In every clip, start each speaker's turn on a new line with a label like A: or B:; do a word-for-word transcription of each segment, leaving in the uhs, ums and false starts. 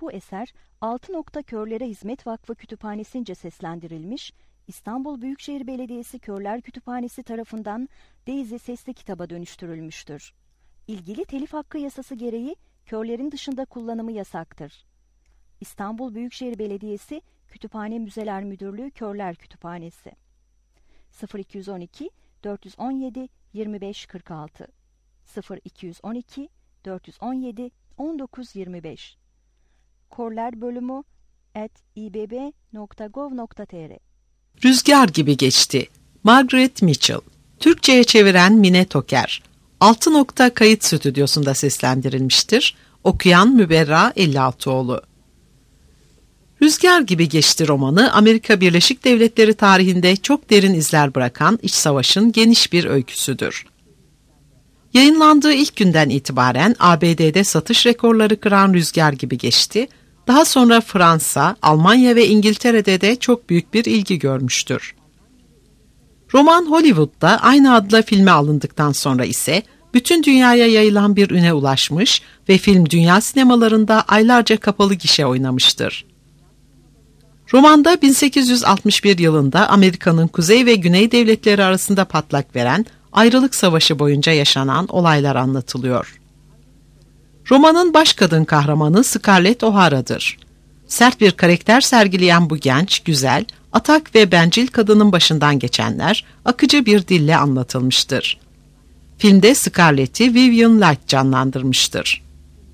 A: Bu eser Altı Nokta Körlere Hizmet Vakfı Kütüphanesi'nce seslendirilmiş, İstanbul Büyükşehir Belediyesi Körler Kütüphanesi tarafından Daisy sesli kitaba dönüştürülmüştür. İlgili telif hakkı yasası gereği körlerin dışında kullanımı yasaktır. İstanbul Büyükşehir Belediyesi Kütüphane Müzeler Müdürlüğü Körler Kütüphanesi sıfır iki on iki dört on yedi yirmi beş kırk altı sıfır iki on iki dört on yedi on dokuz yirmi beş Körler bölümü at i b b nokta gov nokta t r
B: Rüzgar gibi geçti. Margaret Mitchell. Türkçe'ye çeviren Mine Toker. Altı Nokta Kayıt Stüdyosu'nda seslendirilmiştir. Okuyan Müberra Ellialtıoğlu. Rüzgar gibi geçti romanı, Amerika Birleşik Devletleri tarihinde çok derin izler bırakan iç savaşın geniş bir öyküsüdür. Yayınlandığı ilk günden itibaren A B D'de satış rekorları kıran Rüzgar gibi geçti, daha sonra Fransa, Almanya ve İngiltere'de de çok büyük bir ilgi görmüştür. Roman Hollywood'da aynı adla filme alındıktan sonra ise bütün dünyaya yayılan bir üne ulaşmış ve film dünya sinemalarında aylarca kapalı gişe oynamıştır. Romanda bin sekiz yüz altmış bir yılında Amerika'nın kuzey ve güney devletleri arasında patlak veren ayrılık savaşı boyunca yaşanan olaylar anlatılıyor. Romanın baş kadın kahramanı Scarlett O'Hara'dır. Sert bir karakter sergileyen bu genç, güzel, atak ve bencil kadının başından geçenler akıcı bir dille anlatılmıştır. Filmde Scarlett'i Vivian Light canlandırmıştır.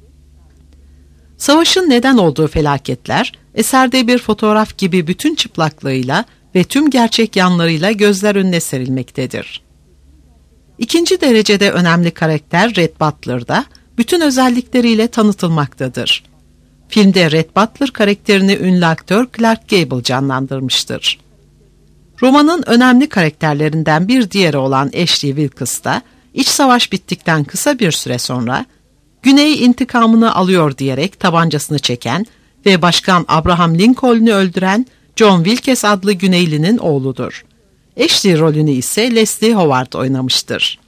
B: Savaşın neden olduğu felaketler, eserde bir fotoğraf gibi bütün çıplaklığıyla ve tüm gerçek yanlarıyla gözler önüne serilmektedir. İkinci derecede önemli karakter Red Butler'da bütün özellikleriyle tanıtılmaktadır. Filmde Red Butler karakterini ünlü aktör Clark Gable canlandırmıştır. Romanın önemli karakterlerinden bir diğeri olan Ashley Wilkes da iç savaş bittikten kısa bir süre sonra Güney intikamını alıyor diyerek tabancasını çeken ve Başkan Abraham Lincoln'u öldüren John Wilkes adlı Güneylinin oğludur. Ashley rolünü ise Leslie Howard oynamıştır.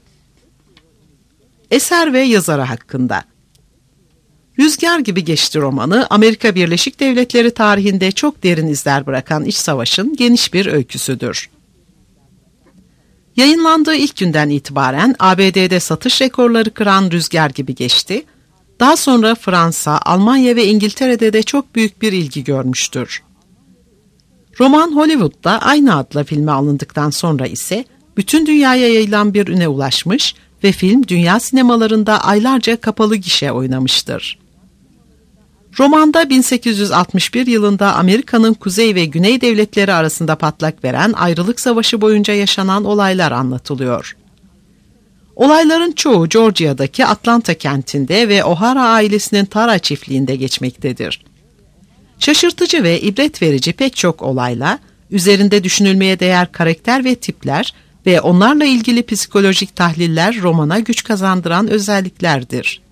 B: Eser ve yazarı hakkında. Rüzgar gibi geçti romanı, Amerika Birleşik Devletleri tarihinde çok derin izler bırakan iç savaşın geniş bir öyküsüdür. Yayınlandığı ilk günden itibaren A B D'de satış rekorları kıran Rüzgar gibi geçti, daha sonra Fransa, Almanya ve İngiltere'de de çok büyük bir ilgi görmüştür. Roman Hollywood'da aynı adla filme alındıktan sonra ise bütün dünyaya yayılan bir üne ulaşmış ve film dünya sinemalarında aylarca kapalı gişe oynamıştır. Romanda bin sekiz yüz altmış bir yılında Amerika'nın kuzey ve güney devletleri arasında patlak veren ayrılık savaşı boyunca yaşanan olaylar anlatılıyor. Olayların çoğu Georgia'daki Atlanta kentinde ve O'Hara ailesinin Tara çiftliğinde geçmektedir. Şaşırtıcı ve ibret verici pek çok olayla, üzerinde düşünülmeye değer karakter ve tipler ve onlarla ilgili psikolojik tahliller romana güç kazandıran özelliklerdir.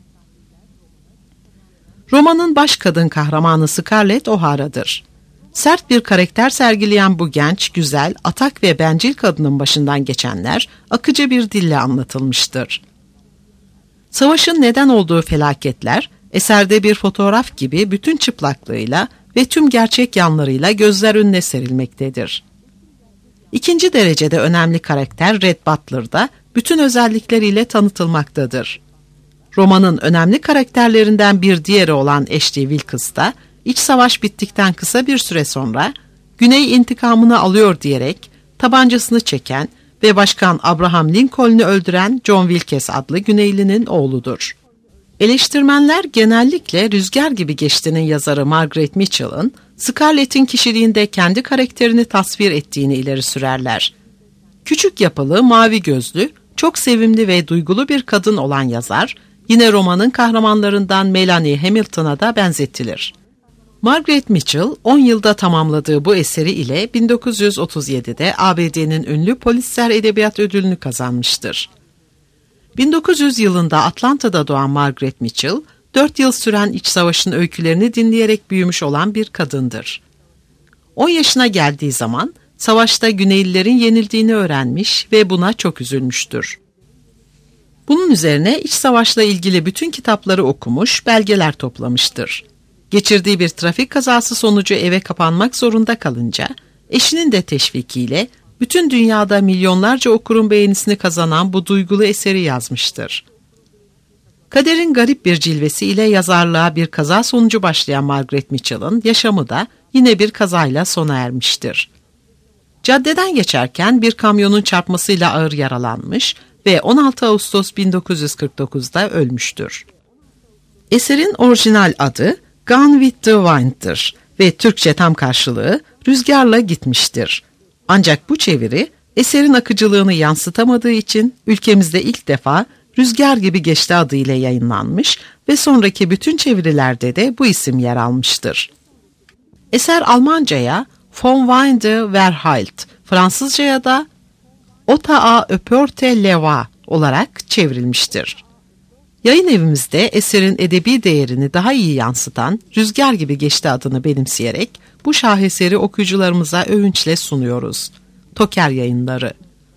B: Romanın baş kadın kahramanı Scarlett O'Hara'dır. Sert bir karakter sergileyen bu genç, güzel, atak ve bencil kadının başından geçenler akıcı bir dille anlatılmıştır. Savaşın neden olduğu felaketler, eserde bir fotoğraf gibi bütün çıplaklığıyla ve tüm gerçek yanlarıyla gözler önüne serilmektedir. İkinci derecede önemli karakter Red Butler'da bütün özellikleriyle tanıtılmaktadır. Romanın önemli karakterlerinden bir diğeri olan Ashley Wilkes da iç savaş bittikten kısa bir süre sonra Güney intikamını alıyor diyerek tabancasını çeken ve Başkan Abraham Lincoln'u öldüren John Wilkes adlı Güneylinin oğludur. Eleştirmenler genellikle Rüzgar gibi geçtiğinin yazarı Margaret Mitchell'ın Scarlett'in kişiliğinde kendi karakterini tasvir ettiğini ileri sürerler. Küçük yapılı, mavi gözlü, çok sevimli ve duygulu bir kadın olan yazar, yine romanın kahramanlarından Melanie Hamilton'a da benzetilir. Margaret Mitchell, on yılda tamamladığı bu eseri ile bin dokuz yüz otuz yedide A B D'nin ünlü Pulitzer Edebiyat Ödülünü kazanmıştır. bin dokuz yüz yılında Atlanta'da doğan Margaret Mitchell, dört yıl süren iç savaşın öykülerini dinleyerek büyümüş olan bir kadındır. on yaşına geldiği zaman savaşta Güneylilerin yenildiğini öğrenmiş ve buna çok üzülmüştür. Bunun üzerine iç savaşla ilgili bütün kitapları okumuş, belgeler toplamıştır. Geçirdiği bir trafik kazası sonucu eve kapanmak zorunda kalınca, eşinin de teşvikiyle bütün dünyada milyonlarca okurun beğenisini kazanan bu duygulu eseri yazmıştır. Kaderin garip bir cilvesi ile yazarlığa bir kaza sonucu başlayan Margaret Mitchell'ın yaşamı da yine bir kazayla sona ermiştir. Caddeden geçerken bir kamyonun çarpmasıyla ağır yaralanmış ve on altı Ağustos bin dokuz yüz kırk dokuzda ölmüştür. Eserin orijinal adı Gone with the Wind'dir ve Türkçe tam karşılığı Rüzgarla Gitmiştir. Ancak bu çeviri eserin akıcılığını yansıtamadığı için ülkemizde ilk defa Rüzgar Gibi Geçti adıyla yayınlanmış ve sonraki bütün çevirilerde de bu isim yer almıştır. Eser Almanca'ya Vom Winde verheilt, Fransızca'ya da Ota öpörte leva olarak çevrilmiştir. Yayın evimizde eserin edebi değerini daha iyi yansıtan Rüzgar Gibi Geçti adını benimseyerek bu şaheseri okuyucularımıza övünçle sunuyoruz. Toker Yayınları.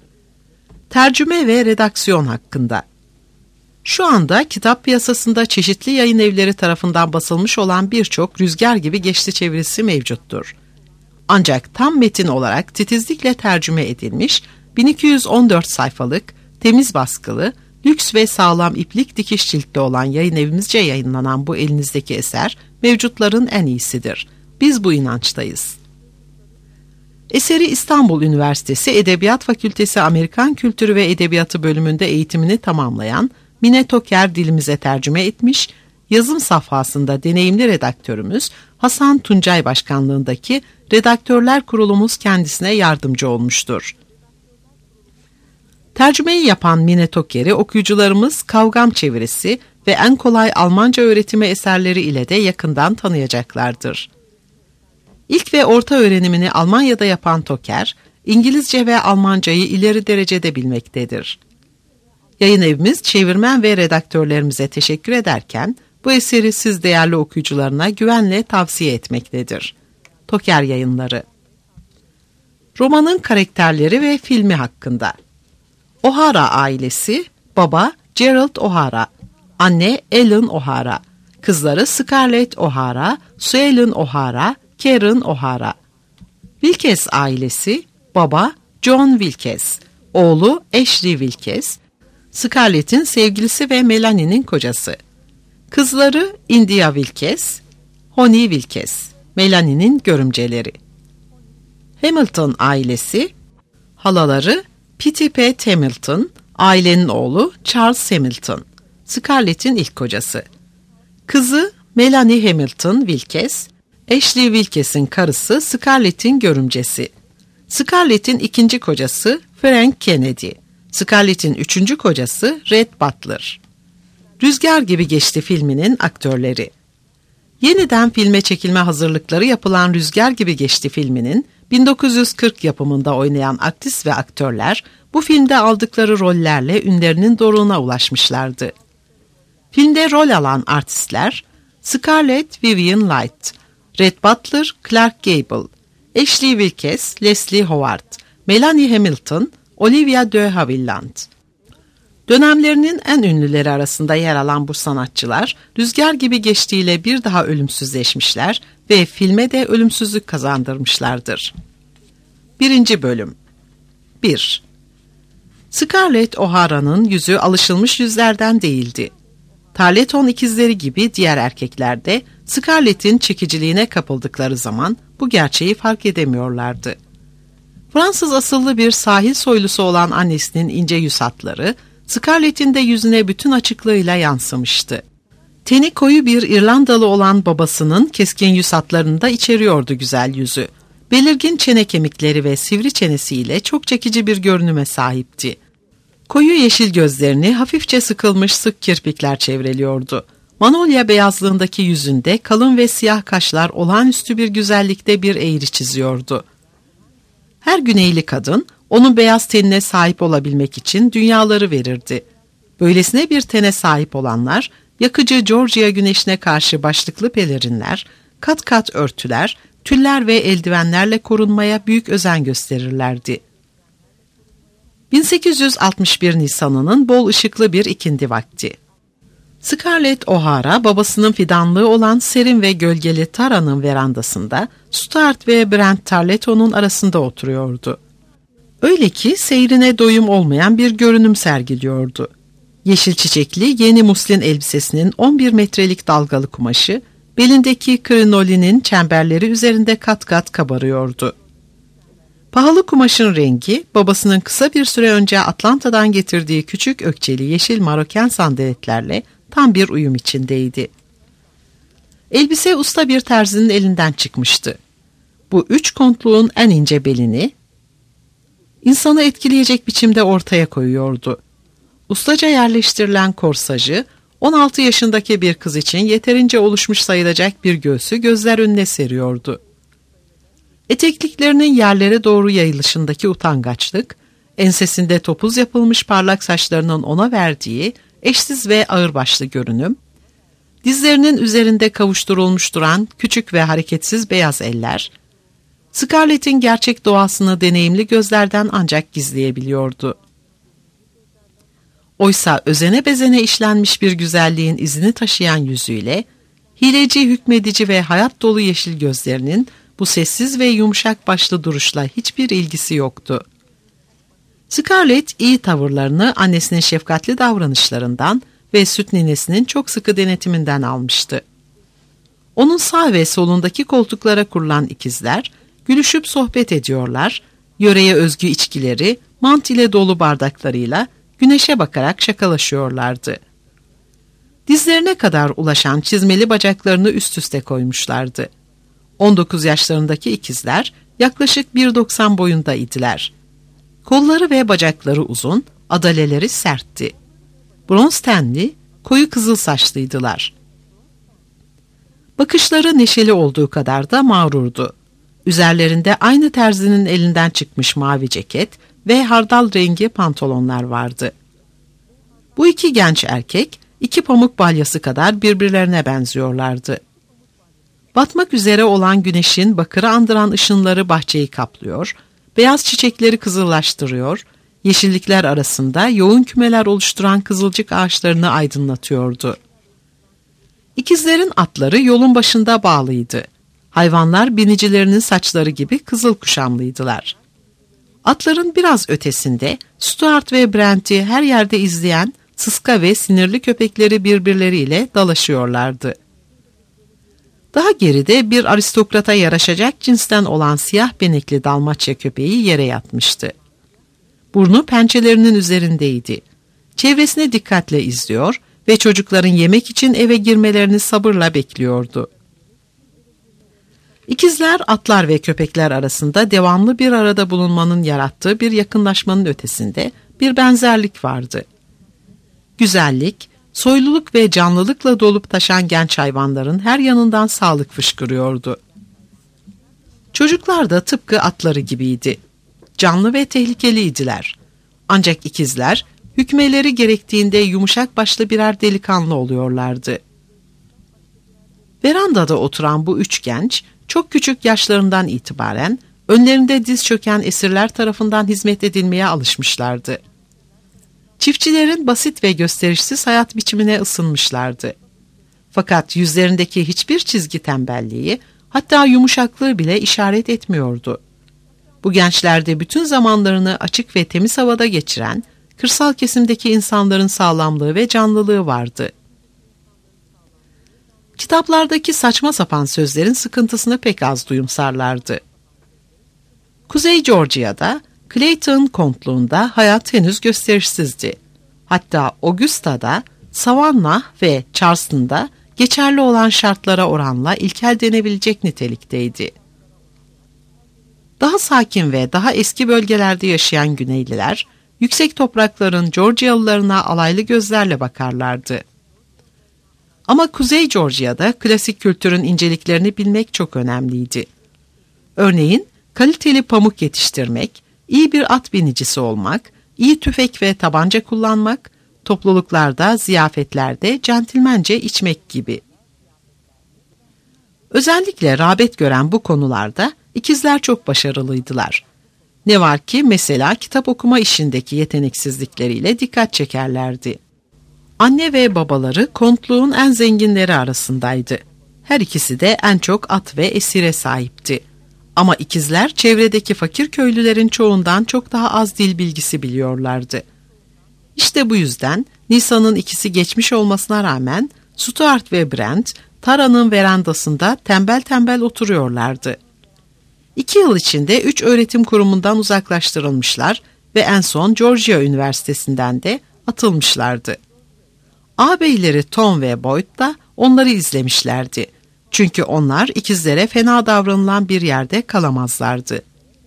B: Tercüme ve redaksiyon hakkında. Şu anda kitap piyasasında çeşitli yayın evleri tarafından basılmış olan birçok Rüzgar Gibi Geçti çevirisi mevcuttur. Ancak tam metin olarak titizlikle tercüme edilmiş, bin iki yüz on dört sayfalık, temiz baskılı, lüks ve sağlam iplik dikiş ciltli olan yayın evimizce yayınlanan bu elinizdeki eser, mevcutların en iyisidir. Biz bu inançtayız. Eseri İstanbul Üniversitesi Edebiyat Fakültesi Amerikan Kültürü ve Edebiyatı bölümünde eğitimini tamamlayan Mine Toker dilimize tercüme etmiş, yazım safhasında deneyimli redaktörümüz Hasan Tuncay başkanlığındaki Redaktörler Kurulumuz kendisine yardımcı olmuştur. Tercümeyi yapan Mine Toker'i okuyucularımız Kavgam çevirisi ve en kolay Almanca öğretimi eserleri ile de yakından tanıyacaklardır. İlk ve orta öğrenimini Almanya'da yapan Toker, İngilizce ve Almancayı ileri derecede bilmektedir. Yayın evimiz çevirmen ve redaktörlerimize teşekkür ederken, bu eseri siz değerli okuyucularına güvenle tavsiye etmektedir. Toker Yayınları. Romanın karakterleri ve filmi hakkında. O'Hara ailesi, baba Gerald O'Hara, anne Ellen O'Hara, kızları Scarlett O'Hara, Suellen O'Hara, Karen O'Hara. Wilkes ailesi, baba John Wilkes, oğlu Ashley Wilkes, Scarlett'in sevgilisi ve Melanie'nin kocası. Kızları India Wilkes, Honey Wilkes, Melanie'nin görümceleri. Hamilton ailesi, halaları Pitty Pat Hamilton, ailenin oğlu Charles Hamilton, Scarlett'in ilk kocası. Kızı Melanie Hamilton Wilkes, Ashley Wilkes'in karısı Scarlett'in görümcesi. Scarlett'in ikinci kocası Frank Kennedy, Scarlett'in üçüncü kocası Red Butler. Rüzgar Gibi Geçti filminin aktörleri. Yeniden filme çekilme hazırlıkları yapılan Rüzgar Gibi Geçti filminin bin dokuz yüz kırk yapımında oynayan aktris ve aktörler bu filmde aldıkları rollerle ünlerinin doruğuna ulaşmışlardı. Filmde rol alan artistler Scarlett Vivian Light, Red Butler Clark Gable, Ashley Wilkes Leslie Howard, Melanie Hamilton Olivia de Havilland. Dönemlerinin en ünlüleri arasında yer alan bu sanatçılar, Rüzgar Gibi Geçtiğiyle bir daha ölümsüzleşmişler ve filme de ölümsüzlük kazandırmışlardır. Birinci Bölüm. bir. Scarlett O'Hara'nın yüzü alışılmış yüzlerden değildi. Tarleton ikizleri gibi diğer erkekler de Scarlett'in çekiciliğine kapıldıkları zaman bu gerçeği fark edemiyorlardı. Fransız asıllı bir sahil soylusu olan annesinin ince yüz hatları, Scarlett'in de yüzüne bütün açıklığıyla yansımıştı. Teni koyu bir İrlandalı olan babasının keskin yüz hatlarını da içeriyordu güzel yüzü. Belirgin çene kemikleri ve sivri çenesiyle çok çekici bir görünüme sahipti. Koyu yeşil gözlerini hafifçe sıkılmış sık kirpikler çevreliyordu. Manolya beyazlığındaki yüzünde kalın ve siyah kaşlar olağanüstü bir güzellikte bir eğri çiziyordu. Her Güneyli kadın onun beyaz tenine sahip olabilmek için dünyaları verirdi. Böylesine bir tene sahip olanlar, yakıcı Georgia güneşine karşı başlıklı pelerinler, kat kat örtüler, tüller ve eldivenlerle korunmaya büyük özen gösterirlerdi. bin sekiz yüz altmış bir Nisan'ının bol ışıklı bir ikindi vakti. Scarlett O'Hara babasının fidanlığı olan serin ve gölgeli Tara'nın verandasında Stuart ve Brent Tarletton'un arasında oturuyordu. Öyle ki seyrine doyum olmayan bir görünüm sergiliyordu. Yeşil çiçekli yeni muslin elbisesinin on bir metrelik dalgalı kumaşı, belindeki krinolinin çemberleri üzerinde kat kat kabarıyordu. Pahalı kumaşın rengi, babasının kısa bir süre önce Atlanta'dan getirdiği küçük ökçeli yeşil maroken sandaletlerle tam bir uyum içindeydi. Elbise usta bir terzinin elinden çıkmıştı. Bu üç kontluğun en ince belini, insanı etkileyecek biçimde ortaya koyuyordu. Ustaca yerleştirilen korsajı, on altı yaşındaki bir kız için yeterince oluşmuş sayılacak bir göğsü gözler önüne seriyordu. Etekliklerinin yerlere doğru yayılışındaki utangaçlık, ensesinde topuz yapılmış parlak saçlarının ona verdiği eşsiz ve ağırbaşlı görünüm, dizlerinin üzerinde kavuşturulmuş duran küçük ve hareketsiz beyaz eller, Scarlett'in gerçek doğasını deneyimli gözlerden ancak gizleyebiliyordu. Oysa özene bezene işlenmiş bir güzelliğin izini taşıyan yüzüyle, hileci, hükmedici ve hayat dolu yeşil gözlerinin bu sessiz ve yumuşak başlı duruşla hiçbir ilgisi yoktu. Scarlett iyi tavırlarını annesinin şefkatli davranışlarından ve süt ninesinin çok sıkı denetiminden almıştı. Onun sağ ve solundaki koltuklara kurulan ikizler, gülüşüp sohbet ediyorlar, yöreye özgü içkileri, mant ile dolu bardaklarıyla güneşe bakarak şakalaşıyorlardı. Dizlerine kadar ulaşan çizmeli bacaklarını üst üste koymuşlardı. on dokuz yaşlarındaki ikizler yaklaşık bir doksan boyunda idiler. Kolları ve bacakları uzun, adaleleri sertti. Bronz tenli, koyu kızıl saçlıydılar. Bakışları neşeli olduğu kadar da mağrurdu. Üzerlerinde aynı terzinin elinden çıkmış mavi ceket ve hardal rengi pantolonlar vardı. Bu iki genç erkek, iki pamuk balyası kadar birbirlerine benziyorlardı. Batmak üzere olan güneşin bakırı andıran ışınları bahçeyi kaplıyor, beyaz çiçekleri kızıllaştırıyor, yeşillikler arasında yoğun kümeler oluşturan kızılcık ağaçlarını aydınlatıyordu. İkizlerin atları yolun başında bağlıydı. Hayvanlar binicilerinin saçları gibi kızıl kuşamlıydılar. Atların biraz ötesinde Stuart ve Brent'i her yerde izleyen sıska ve sinirli köpekleri birbirleriyle dalaşıyorlardı. Daha geride bir aristokrata yaraşacak cinsten olan siyah benekli Dalmaçya köpeği yere yatmıştı. Burnu pençelerinin üzerindeydi. Çevresine dikkatle izliyor ve çocukların yemek için eve girmelerini sabırla bekliyordu. İkizler, atlar ve köpekler arasında devamlı bir arada bulunmanın yarattığı bir yakınlaşmanın ötesinde bir benzerlik vardı. Güzellik, soyluluk ve canlılıkla dolup taşan genç hayvanların her yanından sağlık fışkırıyordu. Çocuklar da tıpkı atları gibiydi. Canlı ve tehlikeliydiler. Ancak ikizler, hükmeleri gerektiğinde yumuşak başlı birer delikanlı oluyorlardı. Verandada oturan bu üç genç, çok küçük yaşlarından itibaren önlerinde diz çöken esirler tarafından hizmet edilmeye alışmışlardı. Çiftçilerin basit ve gösterişsiz hayat biçimine ısınmışlardı. Fakat yüzlerindeki hiçbir çizgi tembelliği, hatta yumuşaklığı bile işaret etmiyordu. Bu gençlerde bütün zamanlarını açık ve temiz havada geçiren, kırsal kesimdeki insanların sağlamlığı ve canlılığı vardı. Kitaplardaki saçma sapan sözlerin sıkıntısını pek az duyumsarlardı. Kuzey Georgia'da, Clayton kontluğunda hayat henüz gösterişsizdi. Hatta Augusta'da, Savannah ve Charleston'da geçerli olan şartlara oranla ilkel denebilecek nitelikteydi. Daha sakin ve daha eski bölgelerde yaşayan Güneyliler, yüksek toprakların Georgialılarına alaylı gözlerle bakarlardı. Ama Kuzey Georgia'da klasik kültürün inceliklerini bilmek çok önemliydi. Örneğin, kaliteli pamuk yetiştirmek, iyi bir at binicisi olmak, iyi tüfek ve tabanca kullanmak, topluluklarda, ziyafetlerde centilmence içmek gibi. Özellikle rağbet gören bu konularda ikizler çok başarılıydılar. Ne var ki mesela kitap okuma işindeki yeteneksizlikleriyle dikkat çekerlerdi. Anne ve babaları kontluğun en zenginleri arasındaydı. Her ikisi de en çok at ve esire sahipti. Ama ikizler çevredeki fakir köylülerin çoğundan çok daha az dil bilgisi biliyorlardı. İşte bu yüzden Nisan'ın ikisi geçmiş olmasına rağmen Stuart ve Brent Tara'nın verandasında tembel tembel oturuyorlardı. İki yıl içinde üç öğretim kurumundan uzaklaştırılmışlar ve en son Georgia Üniversitesi'nden de atılmışlardı. Ağabeyleri Tom ve Boyd da onları izlemişlerdi. Çünkü onlar ikizlere fena davranılan bir yerde kalamazlardı.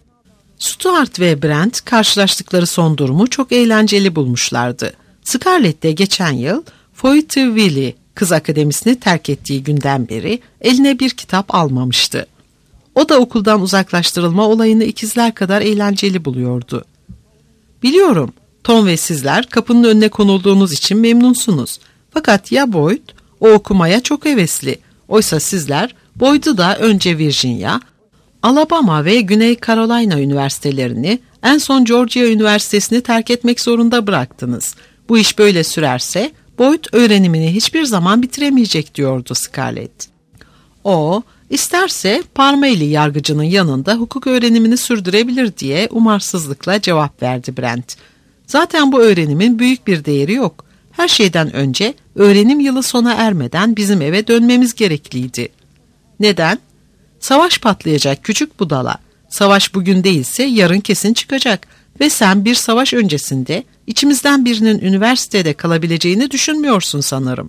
B: Stuart ve Brent karşılaştıkları son durumu çok eğlenceli bulmuşlardı. Scarlett de geçen yıl Fayetteville Kız Akademisi'ni terk ettiği günden beri eline bir kitap almamıştı. O da okuldan uzaklaştırılma olayını ikizler kadar eğlenceli buluyordu. Biliyorum, Tom ve sizler kapının önüne konulduğunuz için memnunsunuz. Fakat ya Boyd? O okumaya çok hevesli. Oysa sizler Boyd'u da önce Virginia, Alabama ve Güney Carolina üniversitelerini, en son Georgia Üniversitesi'ni terk etmek zorunda bıraktınız. Bu iş böyle sürerse Boyd öğrenimini hiçbir zaman bitiremeyecek diyordu Scarlett. O, isterse Parmalee yargıcının yanında hukuk öğrenimini sürdürebilir diye umarsızlıkla cevap verdi Brent. Zaten bu öğrenimin büyük bir değeri yok. Her şeyden önce öğrenim yılı sona ermeden bizim eve dönmemiz gerekliydi. Neden? Savaş patlayacak küçük budala. Savaş bugün değilse yarın kesin çıkacak ve sen bir savaş öncesinde içimizden birinin üniversitede kalabileceğini düşünmüyorsun sanırım.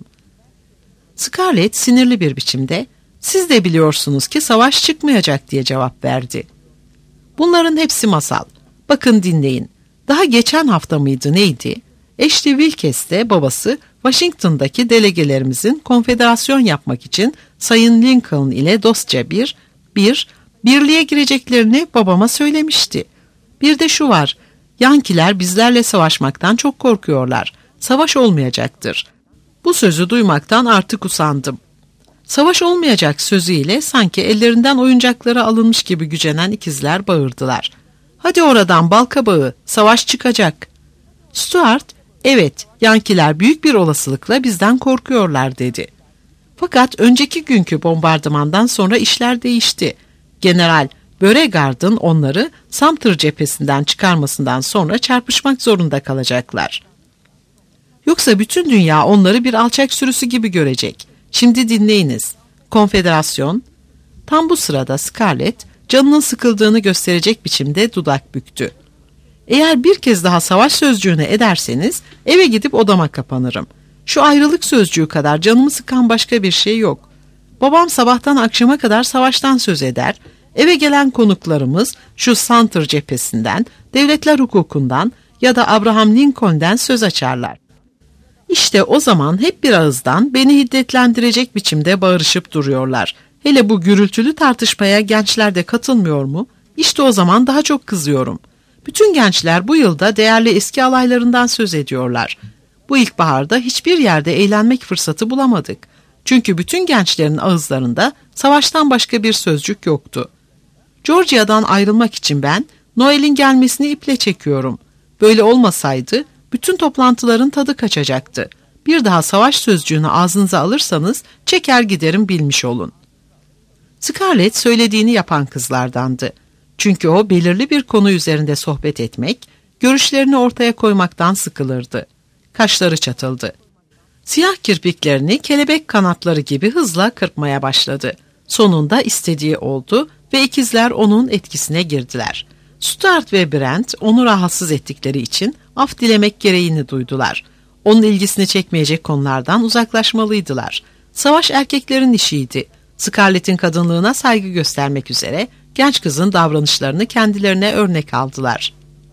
B: Scarlett sinirli bir biçimde, siz de biliyorsunuz ki savaş çıkmayacak diye cevap verdi. Bunların hepsi masal. Bakın dinleyin. Daha geçen hafta mıydı neydi? Ashley Wilkes de babası Washington'daki delegelerimizin konfederasyon yapmak için Sayın Lincoln ile dostça bir, bir, birliğe gireceklerini babama söylemişti. Bir de şu var, Yankiler bizlerle savaşmaktan çok korkuyorlar. Savaş olmayacaktır. Bu sözü duymaktan artık usandım. Savaş olmayacak sözüyle sanki ellerinden oyuncakları alınmış gibi gücenen ikizler bağırdılar. Hadi oradan balkabağı, savaş çıkacak. Stuart, evet, Yankiler büyük bir olasılıkla bizden korkuyorlar dedi. Fakat önceki günkü bombardımandan sonra işler değişti. General Beauregard'ın onları Sumter cephesinden çıkarmasından sonra çarpışmak zorunda kalacaklar. Yoksa bütün dünya onları bir alçak sürüsü gibi görecek. Şimdi dinleyiniz. Konfederasyon. Tam bu sırada Scarlett canının sıkıldığını gösterecek biçimde dudak büktü. Eğer bir kez daha savaş sözcüğünü ederseniz eve gidip odama kapanırım. Şu ayrılık sözcüğü kadar canımı sıkan başka bir şey yok. Babam sabahtan akşama kadar savaştan söz eder. Eve gelen konuklarımız şu Sumter cephesinden, devletler hukukundan ya da Abraham Lincoln'den söz açarlar. İşte o zaman hep bir ağızdan beni hiddetlendirecek biçimde bağırışıp duruyorlar. Hele bu gürültülü tartışmaya gençler de katılmıyor mu? İşte o zaman daha çok kızıyorum. Bütün gençler bu yılda değerli eski alaylarından söz ediyorlar. Bu ilkbaharda hiçbir yerde eğlenmek fırsatı bulamadık. Çünkü bütün gençlerin ağızlarında savaştan başka bir sözcük yoktu. Georgia'dan ayrılmak için ben Noel'in gelmesini iple çekiyorum. Böyle olmasaydı bütün toplantıların tadı kaçacaktı. Bir daha savaş sözcüğünü ağzınıza alırsanız çeker giderim bilmiş olun. Scarlett söylediğini yapan kızlardandı. Çünkü o belirli bir konu üzerinde sohbet etmek, görüşlerini ortaya koymaktan sıkılırdı. Kaşları çatıldı. Siyah kirpiklerini kelebek kanatları gibi hızla kırpmaya başladı. Sonunda istediği oldu ve ikizler onun etkisine girdiler. Stuart ve Brent onu rahatsız ettikleri için af dilemek gereğini duydular. Onun ilgisini çekmeyecek konulardan uzaklaşmalıydılar. Savaş erkeklerin işiydi. Scarlett'in kadınlığına saygı göstermek üzere genç kızın davranışlarını kendilerine örnek aldılar.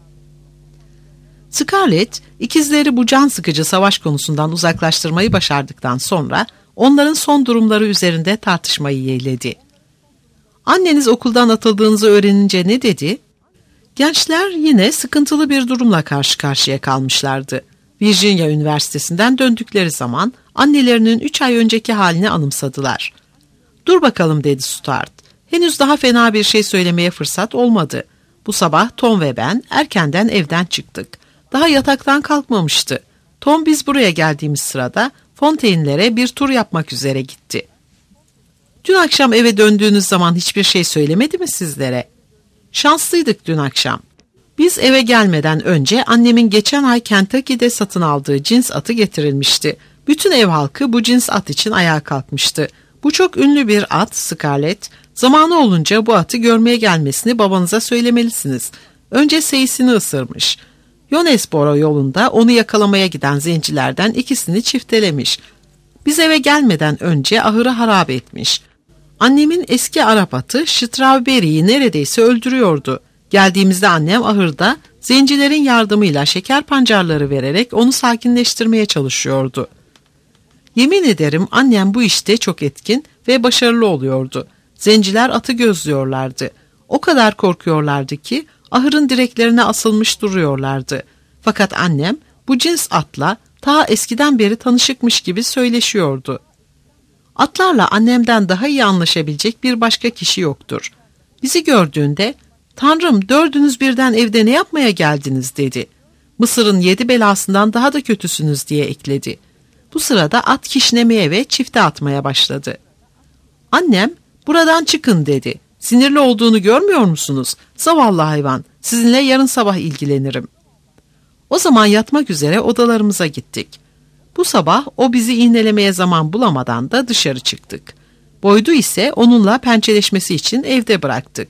B: Scarlett, ikizleri bu can sıkıcı savaş konusundan uzaklaştırmayı başardıktan sonra onların son durumları üzerinde tartışmayı yeğledi. Anneniz okuldan atıldığınızı öğrenince ne dedi? Gençler yine sıkıntılı bir durumla karşı karşıya kalmışlardı. Virginia Üniversitesi'nden döndükleri zaman annelerinin üç ay önceki halini anımsadılar. Dur bakalım dedi Stuart. Henüz daha fena bir şey söylemeye fırsat olmadı. Bu sabah Tom ve ben erkenden evden çıktık. Daha yataktan kalkmamıştı. Tom biz buraya geldiğimiz sırada Fontaine'lere bir tur yapmak üzere gitti. Dün akşam eve döndüğünüz zaman hiçbir şey söylemedi mi sizlere? Şanslıydık dün akşam. Biz eve gelmeden önce annemin geçen ay Kentucky'de satın aldığı cins atı getirilmişti. Bütün ev halkı bu cins at için ayağa kalkmıştı. Bu çok ünlü bir at Scarlett. Zamanı olunca bu atı görmeye gelmesini babanıza söylemelisiniz. Önce seyisini ısırmış. Jonesboro yolunda onu yakalamaya giden zencilerden ikisini çiftelemiş. Biz eve gelmeden önce ahırı harap etmiş. Annemin eski Arap atı Strawberry'yi neredeyse öldürüyordu. Geldiğimizde annem ahırda zencilerin yardımıyla şeker pancarları vererek onu sakinleştirmeye çalışıyordu. Yemin ederim annem bu işte çok etkin ve başarılı oluyordu. Zenciler atı gözlüyorlardı. O kadar korkuyorlardı ki ahırın direklerine asılmış duruyorlardı. Fakat annem bu cins atla ta eskiden beri tanışıkmış gibi söyleşiyordu. Atlarla annemden daha iyi anlaşabilecek bir başka kişi yoktur. Bizi gördüğünde, "Tanrım, dördünüz birden evde ne yapmaya geldiniz?" dedi. "Mısır'ın yedi belasından daha da kötüsünüz," diye ekledi. Bu sırada at kişnemeye ve çifte atmaya başladı. Annem, "Buradan çıkın," dedi. "Sinirli olduğunu görmüyor musunuz? Zavallı hayvan, sizinle yarın sabah ilgilenirim." O zaman yatmak üzere odalarımıza gittik. Bu sabah o bizi iğnelemeye zaman bulamadan da dışarı çıktık. Boyd'u ise onunla pençeleşmesi için evde bıraktık.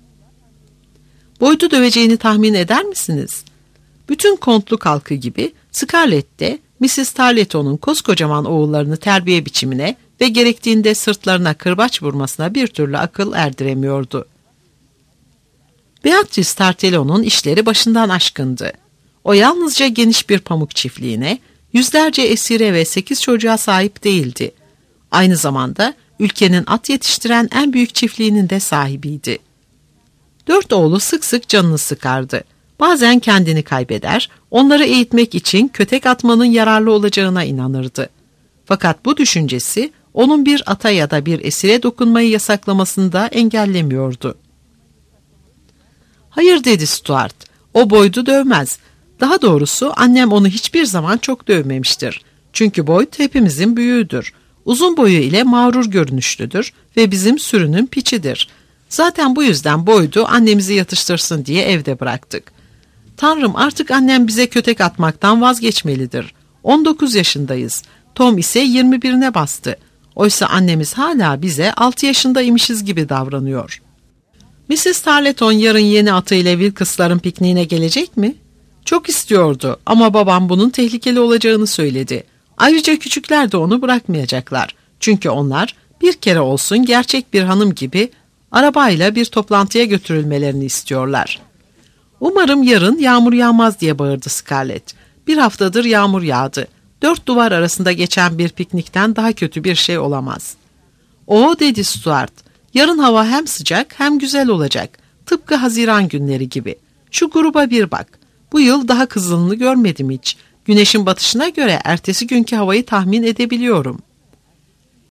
B: Boyd'u döveceğini tahmin eder misiniz? Bütün kontluk halkı gibi Scarlett de missus Tarleton'un koskocaman oğullarını terbiye biçimine ve gerektiğinde sırtlarına kırbaç vurmasına bir türlü akıl erdiremiyordu. Beatrice Tarleton'un işleri başından aşkındı. O yalnızca geniş bir pamuk çiftliğine, yüzlerce esire ve sekiz çocuğa sahip değildi. Aynı zamanda ülkenin at yetiştiren en büyük çiftliğinin de sahibiydi. Dört oğlu sık sık canını sıkardı. Bazen kendini kaybeder, onları eğitmek için kötek atmanın yararlı olacağına inanırdı. Fakat bu düşüncesi onun bir ata ya da bir esire dokunmayı yasaklamasını da engellemiyordu. "Hayır," dedi Stuart, "o Boyd'u dövmez. Daha doğrusu annem onu hiçbir zaman çok dövmemiştir. Çünkü Boyd hepimizin büyüğüdür. Uzun boyu ile mağrur görünüşlüdür ve bizim sürünün piçidir. Zaten bu yüzden Boyd'u annemizi yatıştırsın diye evde bıraktık. Tanrım, artık annem bize kötek atmaktan vazgeçmelidir. on dokuz yaşındayız. Tom ise yirmi birine bastı. Oysa annemiz hala bize altı yaşındaymışız gibi davranıyor." missus Tarleton yarın yeni atıyla Wilkes'ların pikniğine gelecek mi? Çok istiyordu ama babam bunun tehlikeli olacağını söyledi. Ayrıca küçükler de onu bırakmayacaklar. Çünkü onlar bir kere olsun gerçek bir hanım gibi arabayla bir toplantıya götürülmelerini istiyorlar. "Umarım yarın yağmur yağmaz," diye bağırdı Scarlett. "Bir haftadır yağmur yağdı. Dört duvar arasında geçen bir piknikten daha kötü bir şey olamaz." "O," dedi Stuart, "yarın hava hem sıcak hem güzel olacak. Tıpkı Haziran günleri gibi. Şu gruba bir bak. Bu yıl daha kızılını görmedim hiç. Güneşin batışına göre ertesi günkü havayı tahmin edebiliyorum."